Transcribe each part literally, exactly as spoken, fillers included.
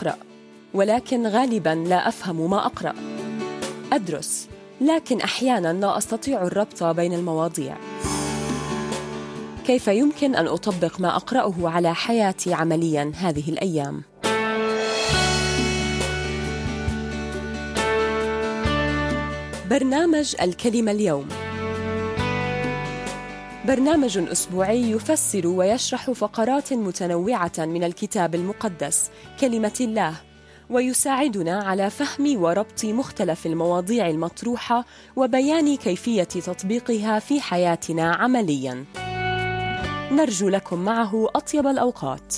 أقرأ، ولكن غالباً لا أفهم ما أقرأ. أدرس، لكن أحياناً لا أستطيع الربط بين المواضيع. كيف يمكن أن أطبق ما أقرأه على حياتي عملياً هذه الأيام؟ برنامج الكلمة اليوم برنامج أسبوعي يفسر ويشرح فقرات متنوعة من الكتاب المقدس كلمة الله، ويساعدنا على فهم وربط مختلف المواضيع المطروحة وبيان كيفية تطبيقها في حياتنا عملياً. نرجو لكم معه أطيب الأوقات.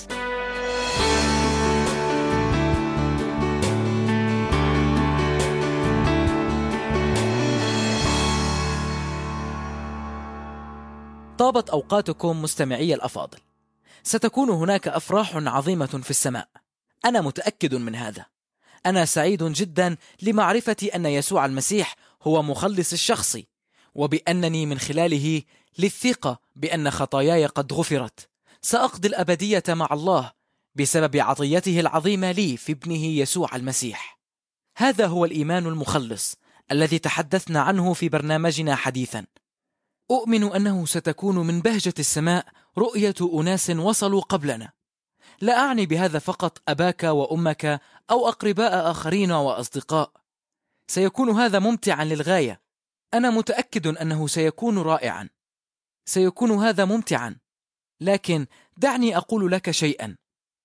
طابت أوقاتكم مستمعي الأفاضل. ستكون هناك أفراح عظيمة في السماء، أنا متأكد من هذا. أنا سعيد جدا لمعرفة أن يسوع المسيح هو مخلص الشخصي، وبأنني من خلاله للثقة بأن خطاياي قد غفرت. سأقضي الأبدية مع الله بسبب عطيته العظيمة لي في ابنه يسوع المسيح. هذا هو الإيمان المخلص الذي تحدثنا عنه في برنامجنا حديثا. أؤمن أنه ستكون من بهجة السماء رؤية أناس وصلوا قبلنا. لا أعني بهذا فقط أباك وأمك أو أقرباء آخرين وأصدقاء. سيكون هذا ممتعا للغاية. أنا متأكد أنه سيكون رائعا. سيكون هذا ممتعا، لكن دعني أقول لك شيئا.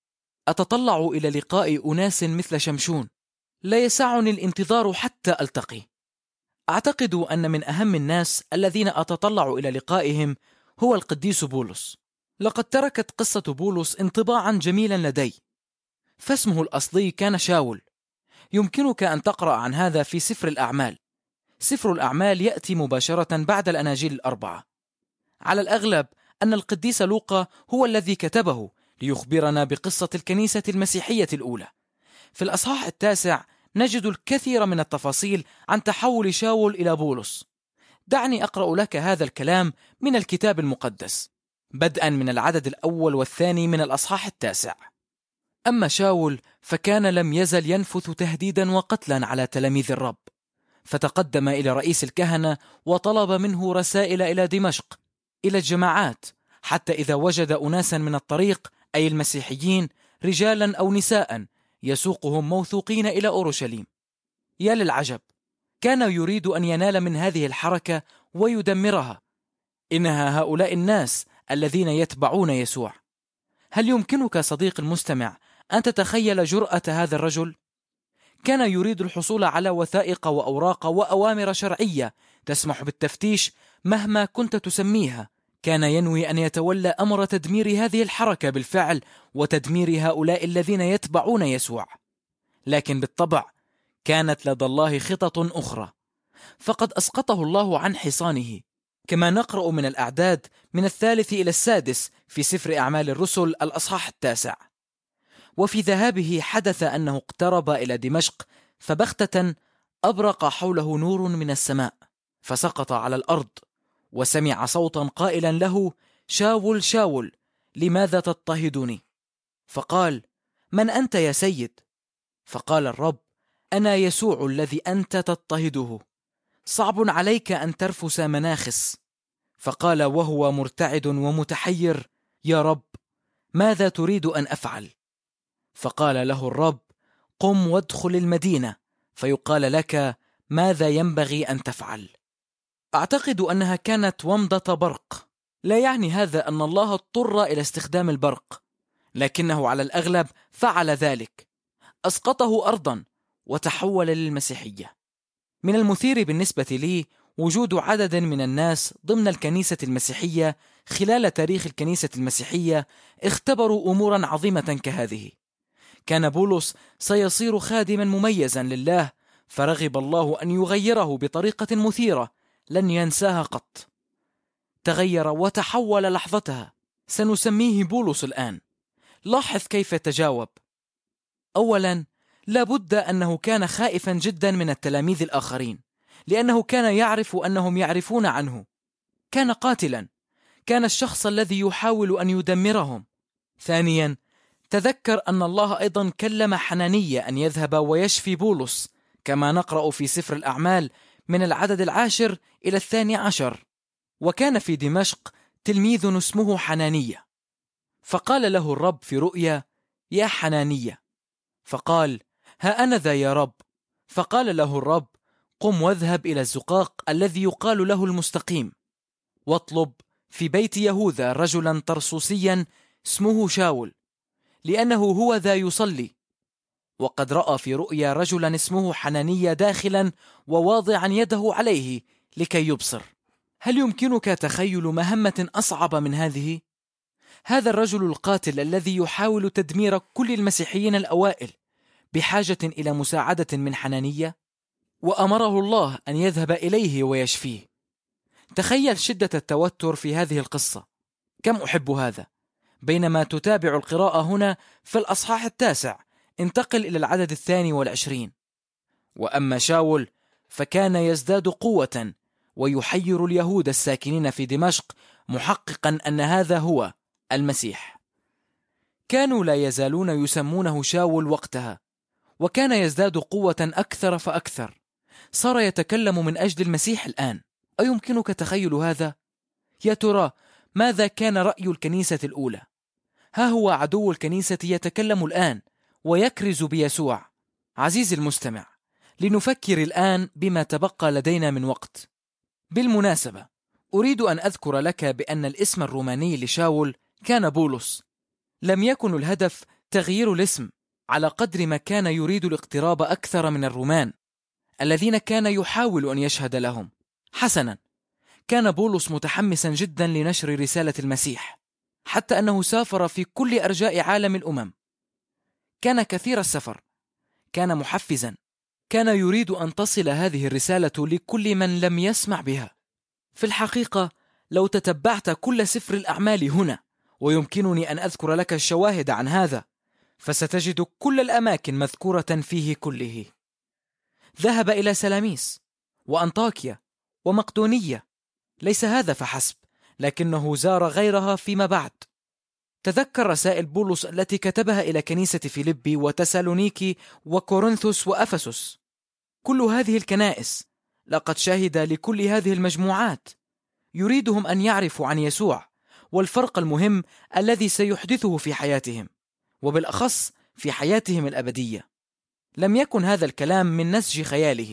أتطلع إلى لقاء أناس مثل شمشون. لا يسعني الانتظار حتى ألتقي. أعتقد أن من أهم الناس الذين أتطلع إلى لقائهم هو القديس بولس. لقد تركت قصة بولس انطباعا جميلا لدي، فاسمه الأصلي كان شاول. يمكنك أن تقرأ عن هذا في سفر الأعمال. سفر الأعمال يأتي مباشرة بعد الأناجيل الأربعة. على الأغلب أن القديس لوقا هو الذي كتبه ليخبرنا بقصة الكنيسة المسيحية الأولى. في الأصحاح التاسع نجد الكثير من التفاصيل عن تحول شاول إلى بولس. دعني أقرأ لك هذا الكلام من الكتاب المقدس، بدءا من العدد الأول والثاني من الأصحاح التاسع. أما شاول فكان لم يزل ينفث تهديدا وقتلا على تلاميذ الرب، فتقدم إلى رئيس الكهنة وطلب منه رسائل إلى دمشق، إلى الجماعات، حتى إذا وجد أناسا من الطريق، أي المسيحيين، رجالا أو نساء، يسوقهم موثوقين إلى أورشليم. يا للعجب، كان يريد أن ينال من هذه الحركة ويدمرها. إنها هؤلاء الناس الذين يتبعون يسوع. هل يمكنك صديق المستمع أن تتخيل جرأة هذا الرجل؟ كان يريد الحصول على وثائق وأوراق وأوامر شرعية تسمح بالتفتيش مهما كنت تسميها. كان ينوي أن يتولى أمر تدمير هذه الحركة بالفعل وتدمير هؤلاء الذين يتبعون يسوع. لكن بالطبع كانت لدى الله خطط أخرى، فقد أسقطه الله عن حصانه، كما نقرأ من الأعداد من الثالث إلى السادس في سفر أعمال الرسل الأصحاح التاسع. وفي ذهابه حدث أنه اقترب إلى دمشق، فبغتة أبرق حوله نور من السماء، فسقط على الأرض، وسمع صوتا قائلا له: شاول شاول، لماذا تضطهدني؟ فقال: من أنت يا سيد؟ فقال الرب: أنا يسوع الذي أنت تضطهده. صعب عليك أن ترفس مناخس. فقال وهو مرتعد ومتحير: يا رب، ماذا تريد أن أفعل؟ فقال له الرب: قم وادخل المدينة، فيقال لك ماذا ينبغي أن تفعل. أعتقد أنها كانت ومضة برق. لا يعني هذا أن الله اضطر إلى استخدام البرق، لكنه على الأغلب فعل ذلك. أسقطه أرضا وتحول للمسيحية. من المثير بالنسبة لي وجود عدد من الناس ضمن الكنيسة المسيحية خلال تاريخ الكنيسة المسيحية اختبروا أمورا عظيمة كهذه. كان بولس سيصير خادما مميزا لله، فرغب الله أن يغيره بطريقة مثيرة لن ينساها قط. تغير وتحول لحظتها. سنسميه بولس الآن. لاحظ كيف تجاوب. أولا، لابد أنه كان خائفا جدا من التلاميذ الآخرين، لأنه كان يعرف أنهم يعرفون عنه. كان قاتلا، كان الشخص الذي يحاول أن يدمرهم. ثانيا، تذكر أن الله أيضا كلم حنانية أن يذهب ويشفي بولس، كما نقرأ في سفر الأعمال من العدد العاشر إلى الثاني عشر. وكان في دمشق تلميذ اسمه حنانية، فقال له الرب في رؤيا: يا حنانية. فقال: ها أنا ذا يا رب. فقال له الرب: قم واذهب إلى الزقاق الذي يقال له المستقيم، واطلب في بيت يهوذا رجلا طرسوسيا اسمه شاول، لأنه هو ذا يصلي، وقد رأى في رؤيا رجلا اسمه حنانية داخلا وواضعا يده عليه لكي يبصر. هل يمكنك تخيل مهمة أصعب من هذه؟ هذا الرجل القاتل الذي يحاول تدمير كل المسيحيين الأوائل بحاجة إلى مساعدة من حنانية، وأمره الله أن يذهب إليه ويشفيه. تخيل شدة التوتر في هذه القصة. كم أحب هذا. بينما تتابع القراءة هنا في الأصحاح التاسع، انتقل إلى العدد الثاني والعشرين: وأما شاول فكان يزداد قوة ويحير اليهود الساكنين في دمشق، محققا أن هذا هو المسيح. كانوا لا يزالون يسمونه شاول وقتها، وكان يزداد قوة أكثر فأكثر. صار يتكلم من أجل المسيح الآن. أيمكنك تخيل هذا؟ يا ترى ماذا كان رأي الكنيسة الأولى؟ ها هو عدو الكنيسة يتكلم الآن ويكرز بيسوع. عزيزي المستمع، لنفكر الآن بما تبقى لدينا من وقت. بالمناسبة، أريد أن أذكر لك بأن الاسم الروماني لشاول كان بولس. لم يكن الهدف تغيير الاسم، على قدر ما كان يريد الاقتراب أكثر من الرومان الذين كان يحاول أن يشهد لهم. حسنا، كان بولس متحمسا جدا لنشر رسالة المسيح، حتى أنه سافر في كل أرجاء عالم الأمم. كان كثير السفر، كان محفزا، كان يريد أن تصل هذه الرسالة لكل من لم يسمع بها. في الحقيقة لو تتبعت كل سفر الأعمال هنا، ويمكنني أن أذكر لك الشواهد عن هذا، فستجد كل الأماكن مذكورة فيه كله. ذهب إلى سلاميس وأنطاكيا ومقدونية. ليس هذا فحسب، لكنه زار غيرها فيما بعد. تذكر رسائل بولس التي كتبها إلى كنيسة فيليبي وتسالونيكي وكورنثوس وأفسس. كل هذه الكنائس لقد شهد لكل هذه المجموعات، يريدهم أن يعرفوا عن يسوع والفرق المهم الذي سيحدثه في حياتهم، وبالأخص في حياتهم الأبدية. لم يكن هذا الكلام من نسج خياله.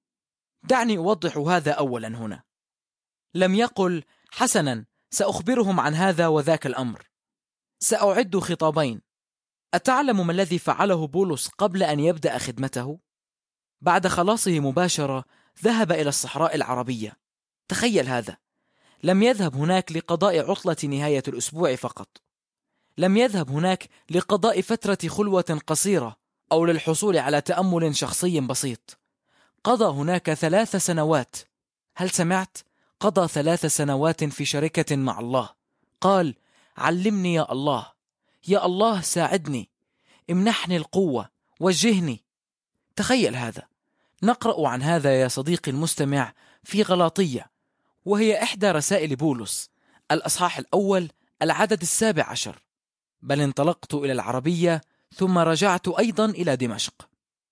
دعني أوضح هذا أولا هنا. لم يقل: حسنا، سأخبرهم عن هذا وذاك الأمر، سأعد خطابين. أتعلم ما الذي فعله بولس قبل أن يبدأ خدمته؟ بعد خلاصه مباشرة ذهب إلى الصحراء العربية. تخيل هذا. لم يذهب هناك لقضاء عطلة نهاية الأسبوع فقط. لم يذهب هناك لقضاء فترة خلوة قصيرة أو للحصول على تأمل شخصي بسيط. قضى هناك ثلاث سنوات. هل سمعت؟ قضى ثلاث سنوات في شركة مع الله. قال: علمني يا الله، يا الله ساعدني، امنحني القوة، وجهني. تخيل هذا. نقرأ عن هذا يا صديقي المستمع في غلاطية، وهي إحدى رسائل بولس، الأصحاح الأول العدد السابع عشر: بل انطلقت إلى العربية ثم رجعت أيضا إلى دمشق.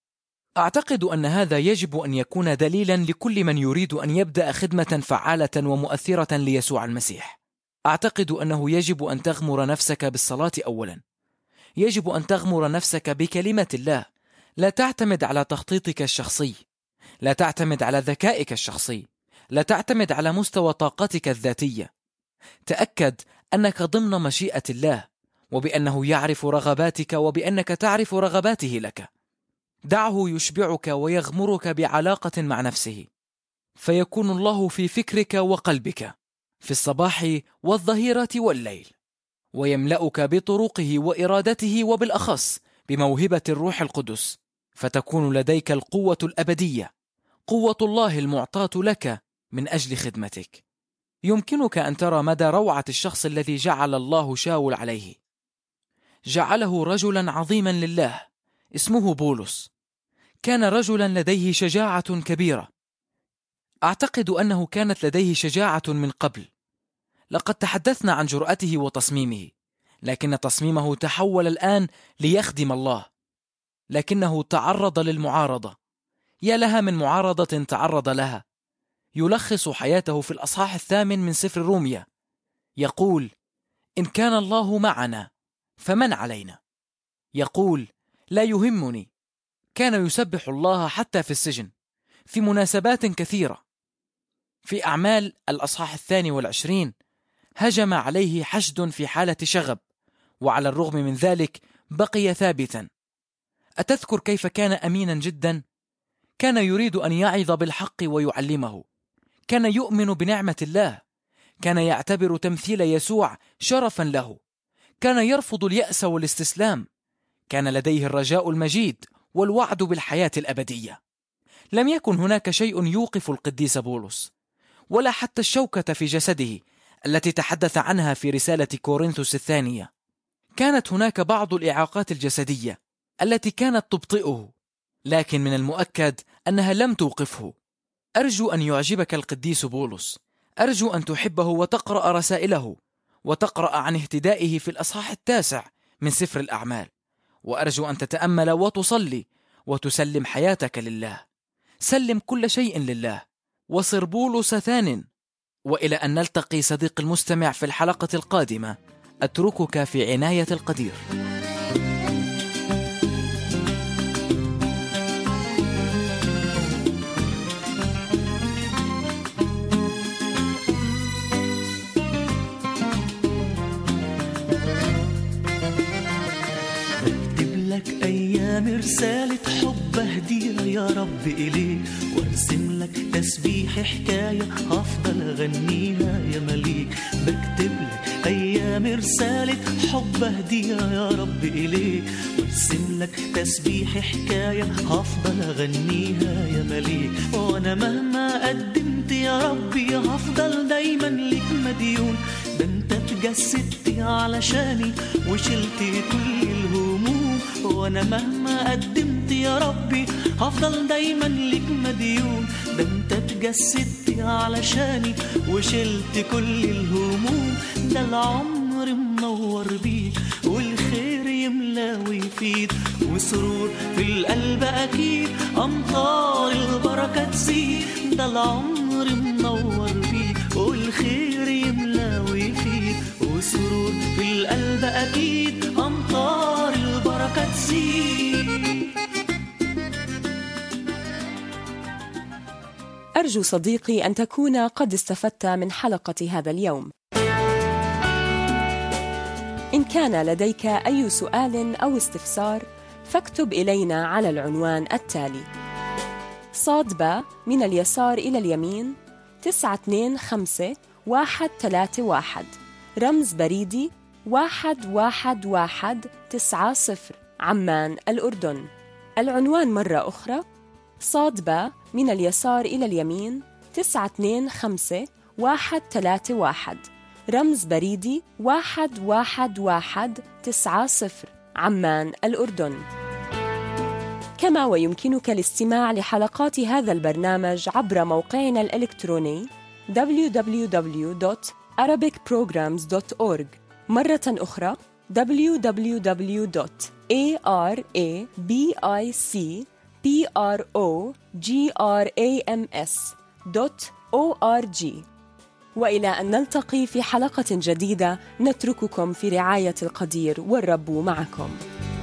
أعتقد أن هذا يجب أن يكون دليلا لكل من يريد أن يبدأ خدمة فعالة ومؤثرة ليسوع المسيح. أعتقد أنه يجب أن تغمر نفسك بالصلاة أولا. يجب أن تغمر نفسك بكلمة الله. لا تعتمد على تخطيطك الشخصي، لا تعتمد على ذكائك الشخصي، لا تعتمد على مستوى طاقتك الذاتية. تأكد أنك ضمن مشيئة الله، وبأنه يعرف رغباتك وبأنك تعرف رغباته لك. دعه يشبعك ويغمرك بعلاقة مع نفسه، فيكون الله في فكرك وقلبك في الصباح والظهيرة والليل، ويملأك بطرقه وإرادته، وبالأخص بموهبة الروح القدس، فتكون لديك القوة الأبدية، قوة الله المعطاة لك من أجل خدمتك. يمكنك أن ترى مدى روعة الشخص الذي جعل الله شاول عليه. جعله رجلا عظيما لله اسمه بولس. كان رجلا لديه شجاعة كبيرة. أعتقد أنه كانت لديه شجاعة من قبل. لقد تحدثنا عن جرأته وتصميمه، لكن تصميمه تحول الآن ليخدم الله، لكنه تعرض للمعارضة. يا لها من معارضة تعرض لها. يلخص حياته في الأصحاح الثامن من سفر روميا، يقول: إن كان الله معنا فمن علينا؟ يقول: لا يهمني. كان يسبح الله حتى في السجن في مناسبات كثيرة. في أعمال الأصحاح الثاني والعشرين هجم عليه حشد في حالة شغب، وعلى الرغم من ذلك بقي ثابتا. أتذكر كيف كان أمينا جدا؟ كان يريد أن يعظ بالحق ويعلمه، كان يؤمن بنعمة الله، كان يعتبر تمثيل يسوع شرفا له، كان يرفض اليأس والاستسلام، كان لديه الرجاء المجيد والوعد بالحياة الأبدية. لم يكن هناك شيء يوقف القديس بولس، ولا حتى الشوكة في جسده التي تحدث عنها في رسالة كورنثوس الثانية. كانت هناك بعض الإعاقات الجسدية التي كانت تبطئه، لكن من المؤكد أنها لم توقفه. أرجو أن يعجبك القديس بولس، أرجو أن تحبه وتقرأ رسائله، وتقرأ عن اهتدائه في الأصحاح التاسع من سفر الأعمال، وأرجو أن تتأمل وتصلي وتسلم حياتك لله. سلم كل شيء لله وصر بولس ثان. وإلى أن نلتقي صديق المستمع في الحلقة القادمة، أتركك في عناية القدير. رسالة حب هديها يا رب إليك، وارسم لك تسبيح حكاية هفضل أغنيها يا مليك. بكتب لك أيام رسالة حب هديها يا رب إليك، وارسم لك تسبيح حكاية هفضل أغنيها يا مليك. وأنا مهما قدمت يا ربي هفضل دايما لك مديون، ده انت تجسدت علشاني وشلت كل الهموم. وانا مهما قدمت يا ربي هفضل دايما لك مديون، ده انت تجسدت علشاني وشلت كل الهموم. ده العمر منور بيك والخير يملى ويفيد، وسرور في القلب اكيد امطار البركه تزيد. ده العمر منور بيك والخير يملى ويفيد، وسرور في القلب اكيد امطار البركه تزيد. أرجو صديقي أن تكون قد استفدت من حلقة هذا اليوم. إن كان لديك أي سؤال أو استفسار فاكتب إلينا على العنوان التالي: صاد باء من اليسار إلى اليمين تسعة اثنين خمسة واحد ثلاثة واحد، رمز بريدي واحد واحد واحد تسعة صفر، عمان الأردن. العنوان مرة أخرى: صاد باء من اليسار إلى اليمين تسعة اثنين خمسة واحد ثلاثة واحد، رمز بريدي واحد واحد واحد تسعة صفر، عمان الأردن. كما ويمكنك الاستماع لحلقات هذا البرنامج عبر موقعنا الإلكتروني دبليو دبليو دبليو دوت arabic programs دوت أورج، مرة أخرى دبليو دبليو دبليو دوت arabic programs دوت أورج. وإلى أن نلتقي في حلقة جديدة، نترككم في رعاية القدير والرب معكم.